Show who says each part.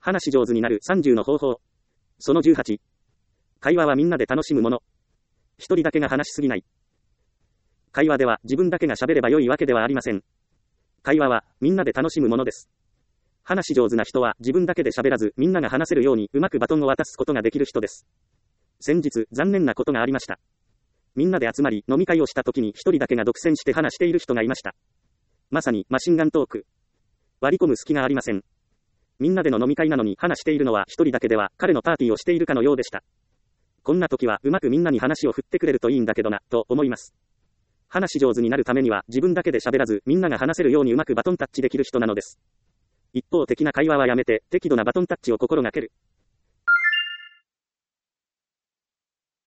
Speaker 1: 話し上手になる30の方法。その18。会話はみんなで楽しむもの。一人だけが話しすぎない。会話では自分だけが喋れば良いわけではありません。会話はみんなで楽しむものです。話し上手な人は自分だけで喋らずみんなが話せるようにうまくバトンを渡すことができる人です。先日残念なことがありました。みんなで集まり飲み会をした時に一人だけが独占して話している人がいました。まさにマシンガントーク。割り込む隙がありません。みんなでの飲み会なのに話しているのは一人だけでは彼のパーティーをしているかのようでした。こんな時はうまくみんなに話を振ってくれるといいんだけどな、と思います。話し上手になるためには自分だけで喋らずみんなが話せるようにうまくバトンタッチできる人なのです。一方的な会話はやめて適度なバトンタッチを心がける。